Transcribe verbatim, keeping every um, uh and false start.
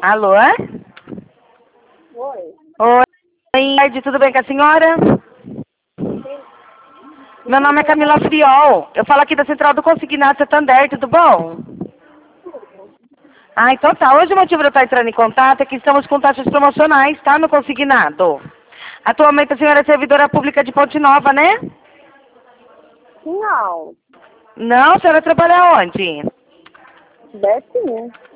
Alô? Oi. Oi, tudo bem com a senhora? Meu nome é Camila Friol. Eu falo aqui da Central do Consignado Santander, tudo bom? Ah, então tá. Hoje o motivo de eu estar entrando em contato é que estamos com taxas promocionais, tá, no consignado. Atualmente a senhora é servidora pública de Ponte Nova, né? Não. Não, a senhora trabalha onde? Betinho.